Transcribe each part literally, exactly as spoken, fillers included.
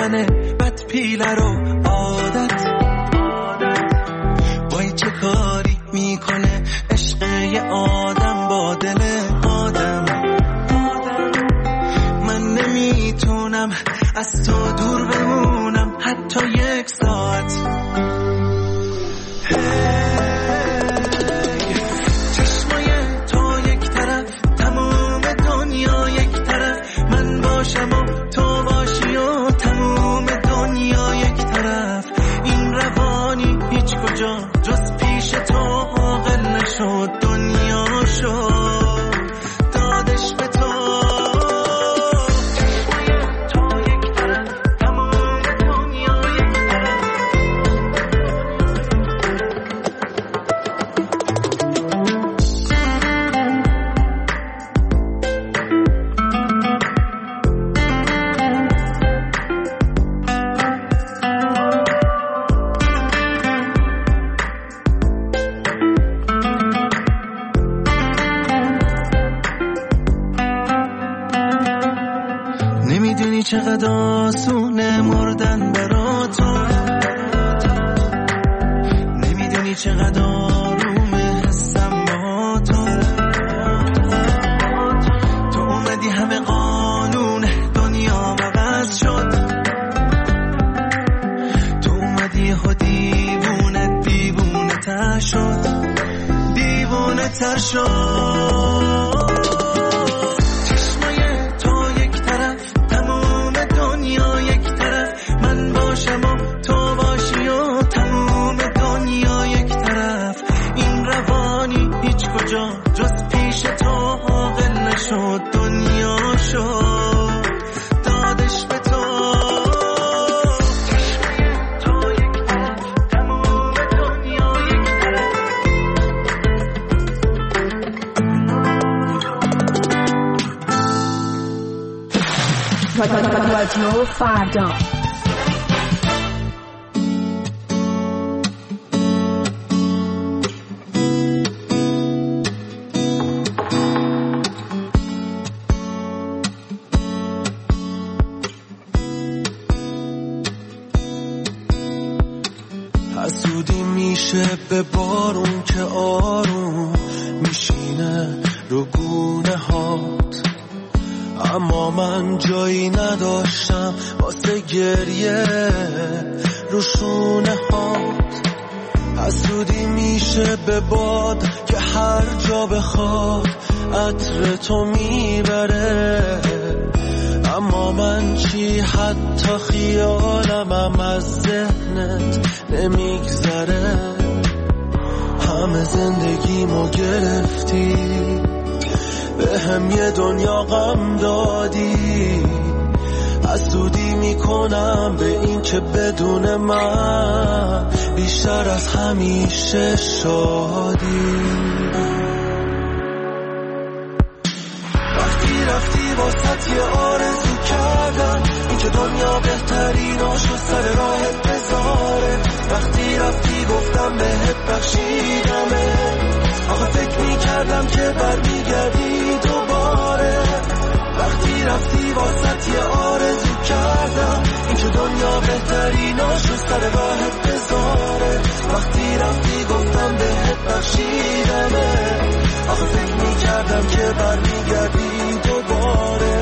کردن بد پیله رو عادت وای چه کاری میکنه عشق یه آدم با دل آدم. من نمیتونم از تو دور بمونم حتی یک ساعت. چشمای تو یک طرف تمام دنیا یک طرف، من باشم و تو باشی و تمام دنیا یک طرف. این روانی هیچ کجا جز پیش تو عاقل نشد، دنیا شد دادش به تو. چقدر آسونه مردن برا تو، نمیدونی چقدر آرومه حسم با تو. تو اومدی همه قانون دنیا عوض شد، تو اومدی ها دیوونه دیوونه تر شد، دیوونه تر شد. جز پیش تو عاقل نشد، دنیا شد دادش به تو. تو یک طرف تمام دنیا یک طرف. رادیو فردا حسودی میشه به بارون که آروم میشینه رو گونه هات، اما من جایی نداشتم واسه گریه رو شونه هات. حسودی میشه به باد که هر جا بخواد عطر تو میبره، اما من چی حتی خیالمم از ذهنت نمیگذره. همه زندگیمو گرفتی، به هم یه دنیا غم دادی. حسودی میکنم به این که بدون من بیشتر از همیشه شادی. وقتی رفتی واسط یه آرزو کردم، این که دنیا بهتریناشو سر راهت بذاره. وقتی رفتی گفتم بهت بخشیدمه، آخه فکر میکردم که برمیگردی دوباره. وقتی رفتی واسط یه آرزو کردم، این که دنیا بهتریناشو سر راهت بذاره. وقتی رفتی گفتم بهت بخشیدمه، آخه فکر میکردم که برمیگردی دوباره.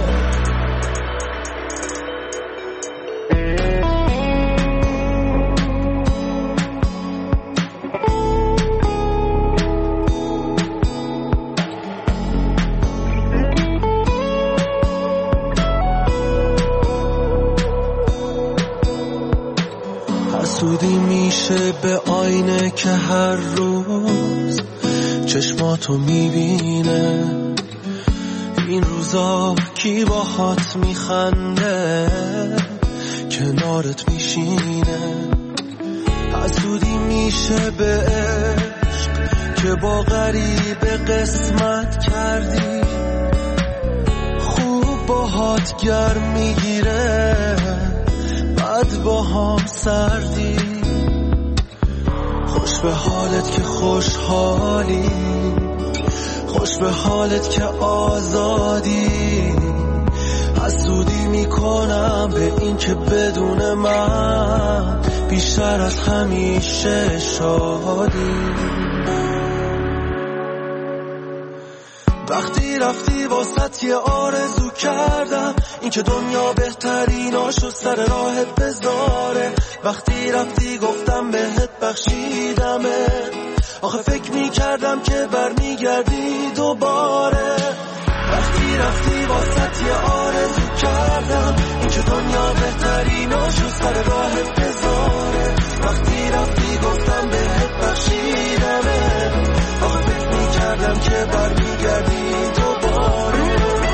حسودی میشه به آینه که هر روز چشماتو میبینه. این روزا کی باهات میخنده کنارت میشینه. حسودی میشه به عشق که با غریبه قسمت کردی، خوب باهات گرم میگیره بعد با هم سردی. خوش به حالت که خوشحالی، خوش به حالت که آزادی. حسودی میکنم به این که بدون من بیشتر از همیشه شادی. وقتی رفتی واسط یه آرزو کردم، این که دنیا بهتریناشو سر راهت بذاره. وقتی رفتی گفتم بهت بخشیدمه، آخه فکر میکردم که برمیگردی دوباره. وقتی رفتی واسط یه آرزو کردم، این که دنیا بهتریناشو سر راهت بذاره. وقتی رفتی گفتم بهت بخشیدمه، آخه فکر میکردم که برمیگردی دوباره.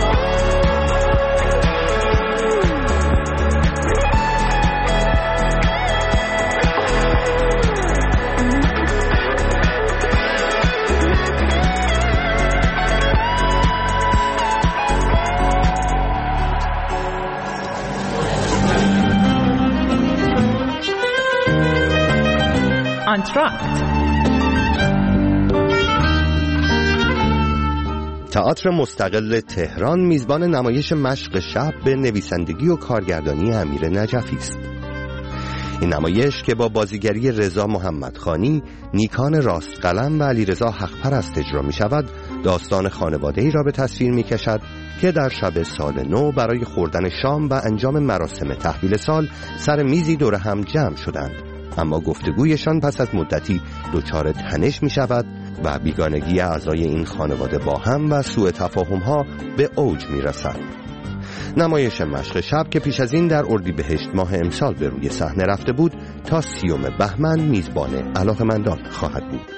تئاتر مستقل تهران میزبان نمایش مشق شب به نویسندگی و کارگردانی امیر نجفی است. این نمایش که با بازیگری رضا محمدخانی، نیکان راستقلم و علیرضا حقپرست اجرا می شود، داستان خانواده‌ای را به تصویر می کشد که در شب سال نو برای خوردن شام و انجام مراسم تحویل سال سر میزی دور هم جمع شدند، اما گفتگویشان پس از مدتی دچار تنش می شود و بیگانگی اعضای این خانواده با هم و سوء تفاهم‌ها به اوج می رسد. نمایش مشق شب که پیش از این در اردیبهشت ماه امسال به روی صحنه رفته بود، تا سیوم بهمن میزبان علاقه‌مندان خواهد بود.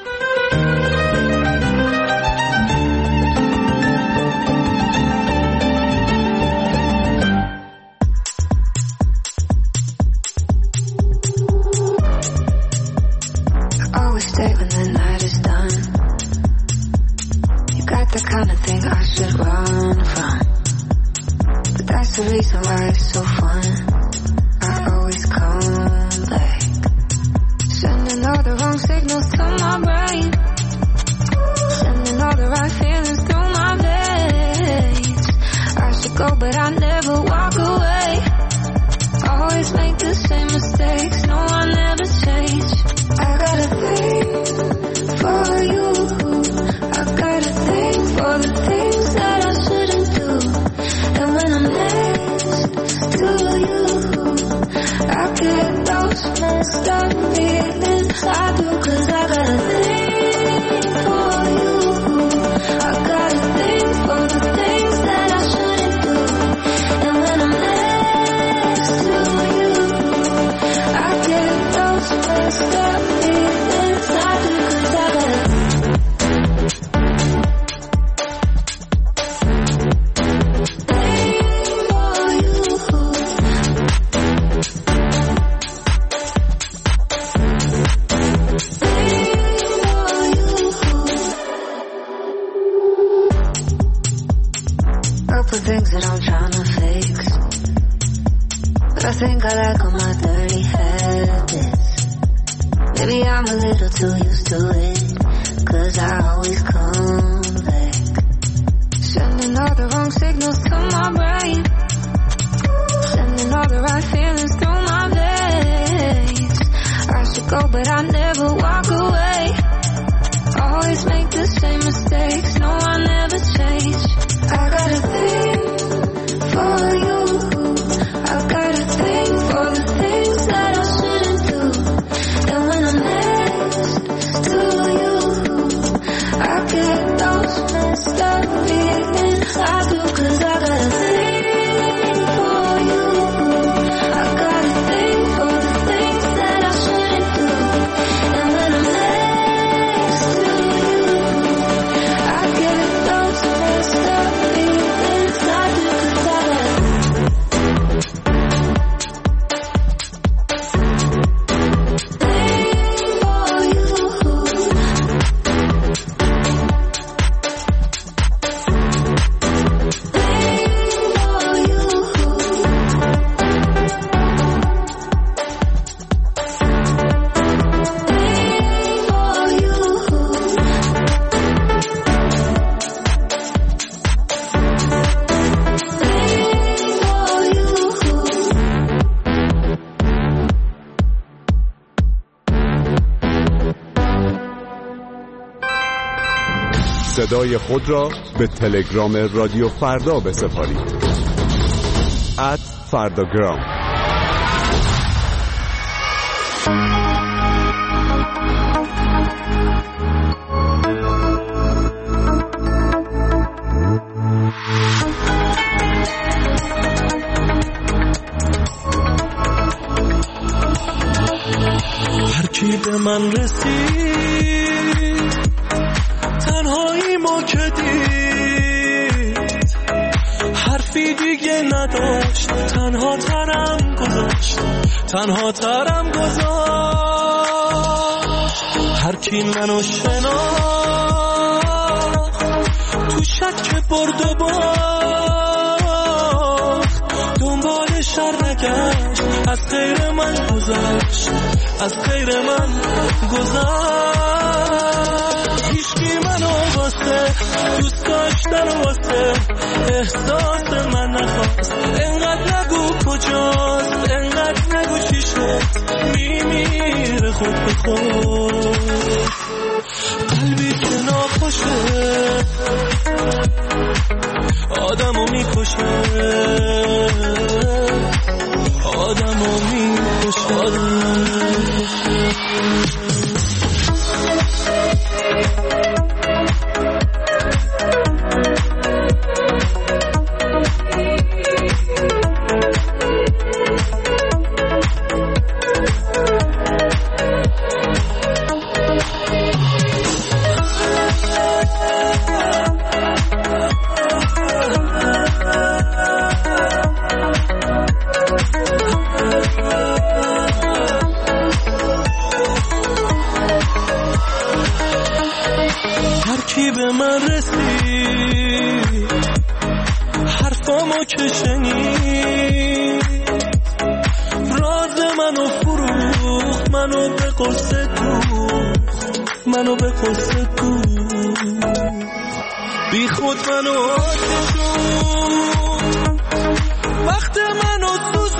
The reason why it's so fun, I always come back, sending all the wrong signals to my brain, sending all the right feelings through my veins. I should go but I never walk away, always make the same mistakes, no I never change. I got a thing for you, I got a thing for the things that I shouldn't do, and when I'm next to you, I get those messed up feelings I do, 'cause I got a thing for you, I got a thing for the things that I shouldn't do, and when I'm next to you, I get those messed up feelings I do, 'cause I got a things that I'm trying to fix, but I think I like all my dirty habits. Maybe I'm a little too used to it, 'cause I always come back, sending all the wrong signals to my brain, sending all the right feelings through my veins. I should go but I never walk away, always make the same mistakes, no I never change. I got a thing for you, I got a thing for the things that I shouldn't do, and when I'm next to you, I get those messed up feelings I do, 'cause I got a thing صدای خود را به تلگرام رادیو فردا بسپارید. ات فرداگرام. هر کی به من رسید تنهایی ما که دید، حرفی دیگه نداشت، تنها ترم گذاشت، تنها ترم گذاشت. هر کی منو شناخت تو شک برد و باخت، دنبال شر نگشت، از غیر من گذشت، از غیر من گذشت. هیچکی منو واسه دوست داشتن واسه احساس من نخواست. انقدر نگو کجاست، انقدر نگو چی شد، میمیره خود به خود. قلبی که ناخوشه آدمو میکشه، آدمو میکشه. به من رسید حرفامو که شنید، راز منو فروخت، منو به قصه دوخت، منو به قصه دوخت. بی خود منو آتشون، وقت منو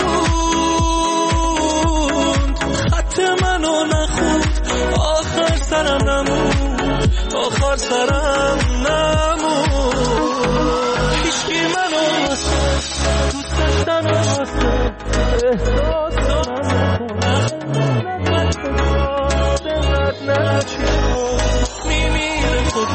سوزوند، خط منو نخوند، آخر سرم نموند، آخر سرم نمون. هیچکی منو واسه دوست داشتن واسه احساس من میمیره خود.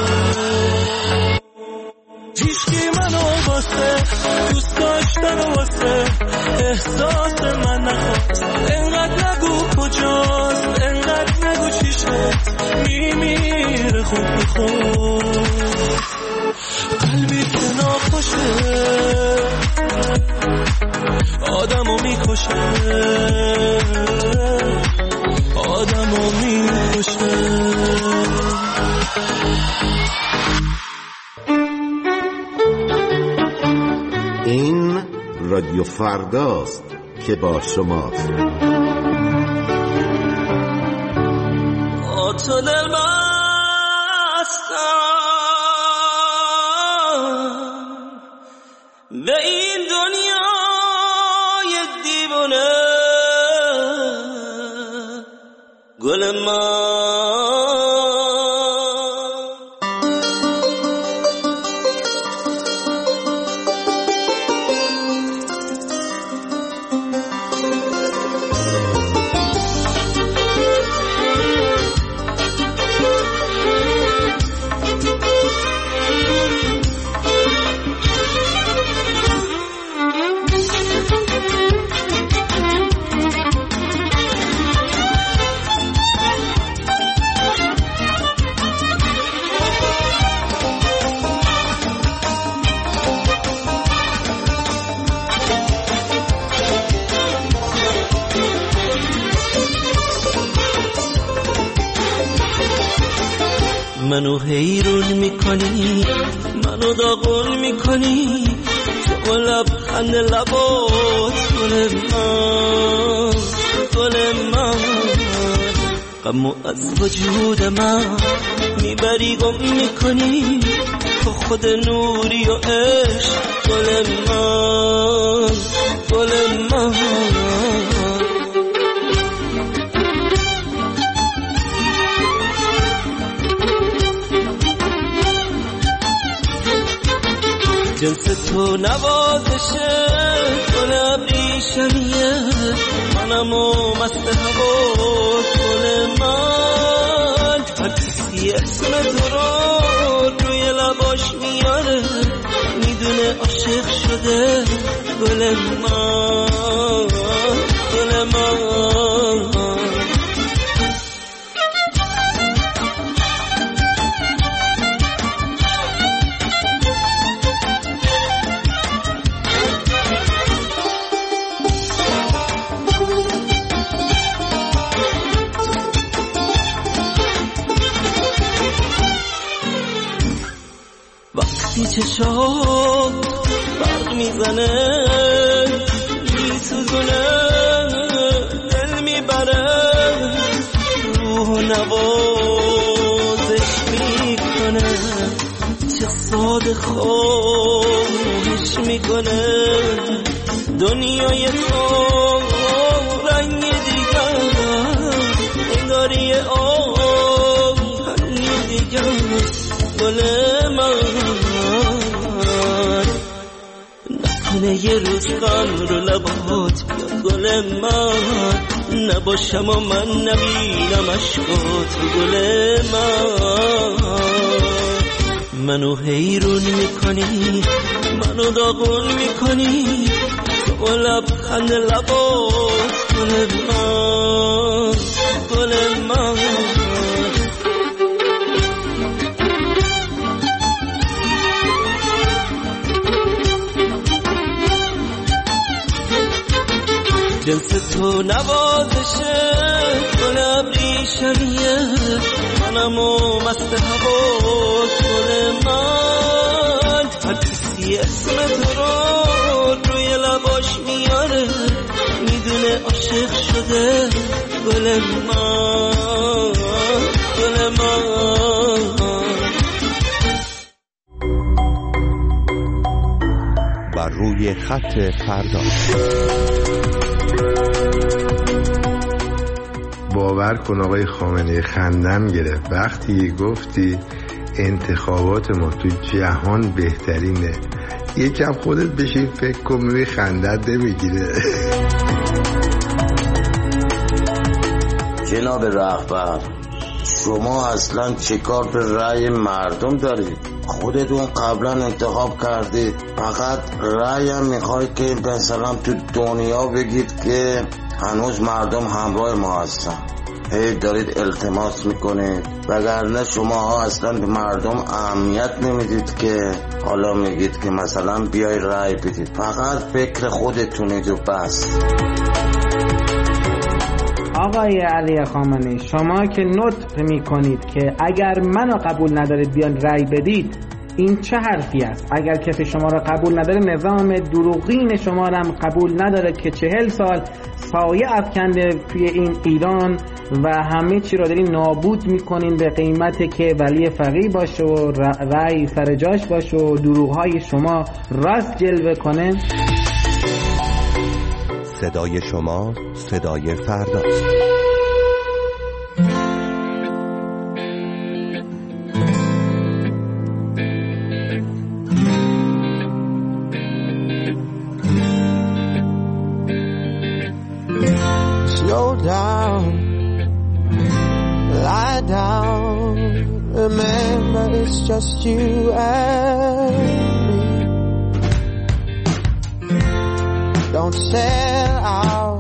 هیچکی منو واسه دوست داشتن واسه احساس من نخواست. انقدر نگو کجاست، انقدر نگو چی شد، میمیره خود به خود. قلبی که ناخوشه آدمو میکشه، آدمو میکشه. این رادیو فرداست که با شماست. تو دل بستم به این دنیای دیوانه، گل من منو حیرون میکنی، منو داغون میکنی، تو لبخند لبات گل من، گل من. غمو از وجود من میبری گم میکنی، تو خود نوری و عشق گل من، گل من. جنس تو نوازشه گل ابریشمیه منم و مست هوا گل من هر کسی اسم تو رو روی لباش میاره میدونه عاشق شده گل من گل من وقتی چشام برق میزنه میسوزونه دل میبره روح و نوازش میکنه چه ساده خوش میکنه دنیای تو رنگ دیگر انگاری آهنگ دیگر گل من نکنه یه روز غم رو لبات بیاد گل من نباشم و من نبینم عشقات گل من منو حیرون میکنی منو داغون میکنی تو لبخند لبات گل من گل من جنس تو نوازشه گل ابریشمیه منم و مست هوا گل من هر کسی اسم تو رو روی لباش میاره میدونه عاشق شده گل من گل من بر روی خط فردا. باور کن آقای خامنه‌ای خندم گرفت وقتی گفتی انتخابات ما تو جهان بهترینه. یکم خودت بشین فکر کن میبینی خندت نمیگیره. جناب رهبر شما اصلا چه کار به رأی مردم دارید؟ خودتون قبلا انتخاب کردید فقط رأی هم میخواید که مثلا تو دنیا بگید که هنوز مردم همراه ما هستن هی دارید التماس میکنید وگرنه شما ها اصلا به مردم اهمیت نمیدید که حالا میگید که مثلا بیای رأی بدید فقط فکر خودتونید و بس. آقای علی خامنه‌ای شما که نطق میکنید که اگر منو قبول ندارید بیان رأی بدید این چه حرفی است؟ اگر کسی شما را قبول نداره نظام دروغین شما را هم قبول نداره که چهل سال سایه افکنده توی این ایران و همه چی را دارین نابود میکنین به قیمتی که ولی فقیه باشه و رأی سر جاش باشه و دروغهای شما راست جلوه کنه. صدای شما صدای فرداست. Slow down, lie down, remember it's just you and me. Don't sell out,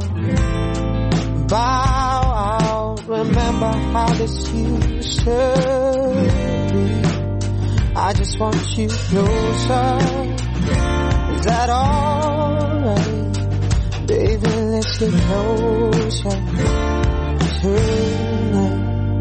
bow out, remember how this used to be. I just want you closer, is that alright? Baby, let's get closer tonight.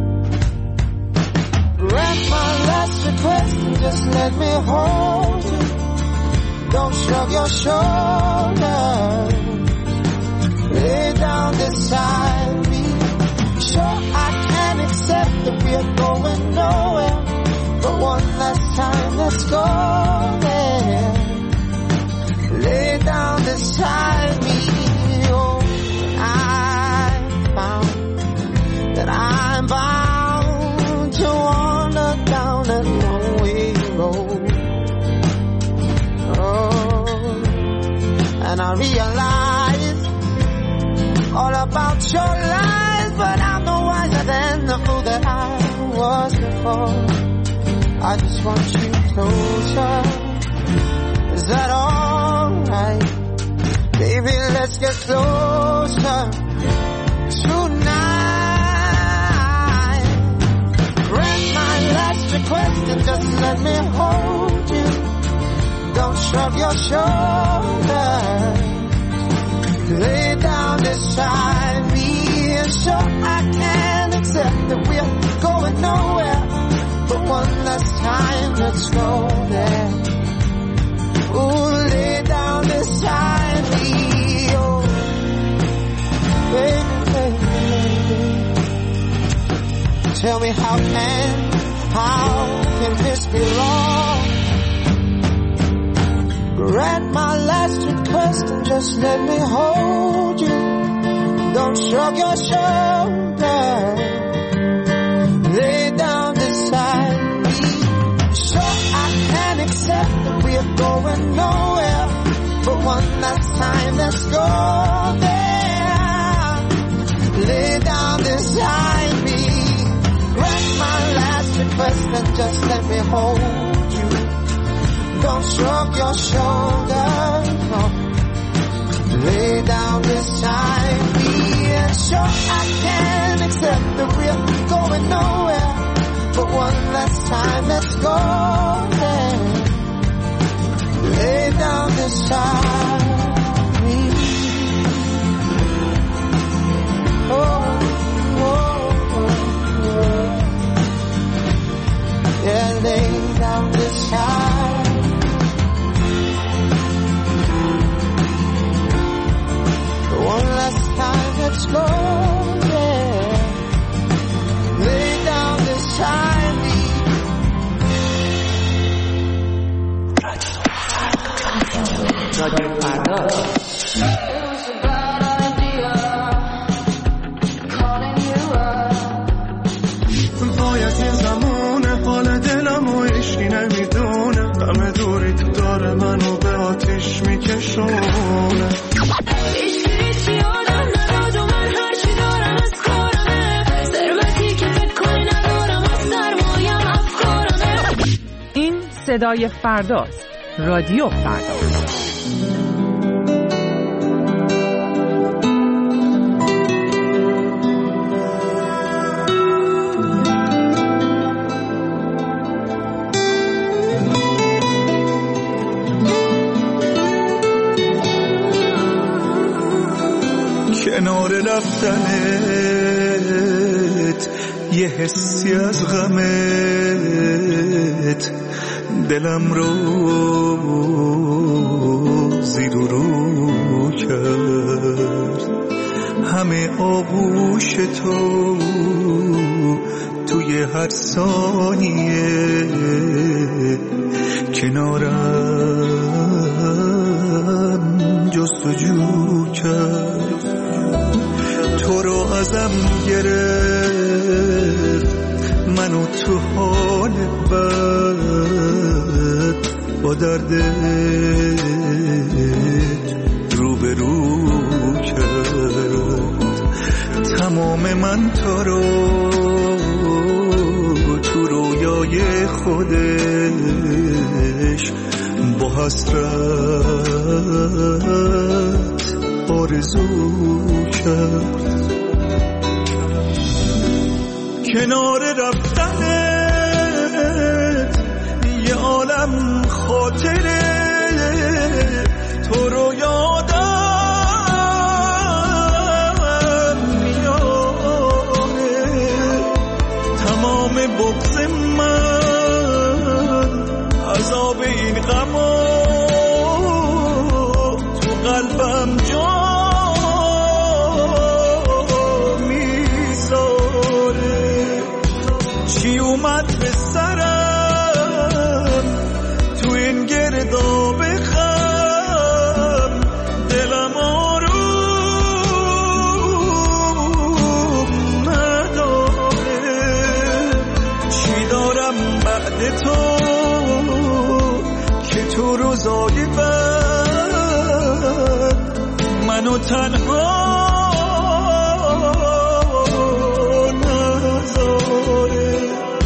Grant my last request and just let me hold you. Don't shrug your shoulders. Lay down beside me. Sure, I can accept that we're going nowhere, but one last time, let's go there. Lay down beside me. That I'm bound to wander down a lonely road. realize all about your lies, but I'm no wiser than the fool that I was before. I just want you closer. Is that alright? Baby, let's get closer tonight. Grant my last request and just let me hold you. Don't shrug your shoulders. Lay down beside me and sure I can accept that we're going nowhere. But one last time, let's go there. Ooh, lay down beside me, oh, baby, baby, baby. Tell me how can, how can this be wrong? Grant my last request and just let me hold you. Don't shrug your shoulders. Lay down beside me. Sure, I can accept that we're going nowhere. But one last time, let's go there. Lay down beside me. Grant my last request and just let me hold you. Don't shrug your shoulders, no. Lay down beside me. And sure, I can accept that we're going nowhere. But one last time, let's go there. Lay down beside me. Oh, oh, oh, oh. Yeah, lay down beside. One last time, let's go there. Lay down beside me. رادیو فردا. باید این زمونه حال دلم و عشقی نمیدونه همه دوری داره منو به آتیش میکشونه صدای فرداست. رادیو فردا. کنار رفتنت یه حسی از غمت دلم رو زیر و رو کرد همه آغوش تو توی هر ثانیه کنارم جستجو کرد تو رو ازم گرفت منو تو حال بد با دردت رو به رو کرد تمام من تو رو تو رویای خودش با حسرت آرزو کرد کنار رفتنت یه عالم خاطره تو رو یادم میاره تمام بغض من عذاب این غما تو قلبم جا چی اومد به سرم تو این گرداب خم دلم آروم نداره چی دارم بعد تو که تو روزای بد تنها نذاره.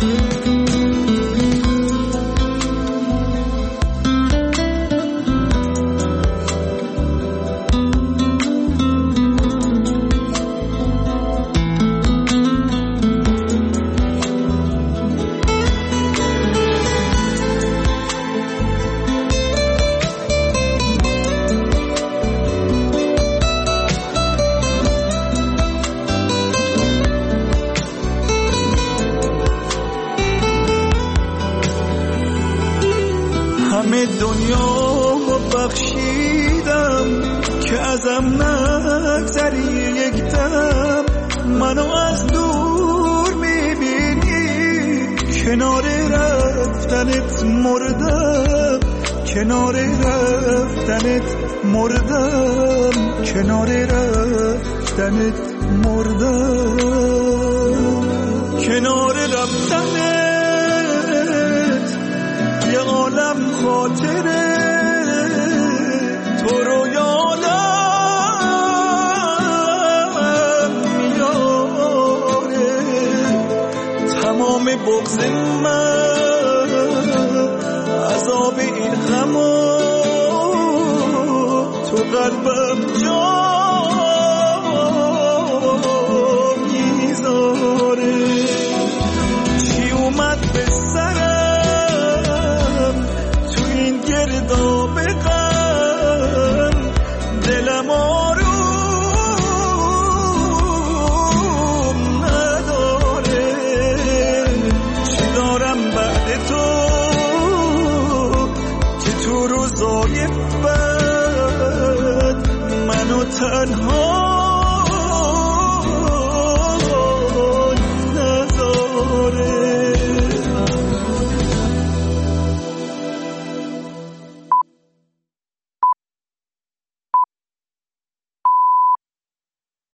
همه دنیا بخشیدم که ازم نگذری یک دم، منو از دور میبینی، کنار رفتنت مردم، کنار رفتنت مردم، کنار رفتنت مردم، کنار رفتنت یه عالم خاطره تو رو یادم میاره، تمام بغض من عذاب این غم تو قلبم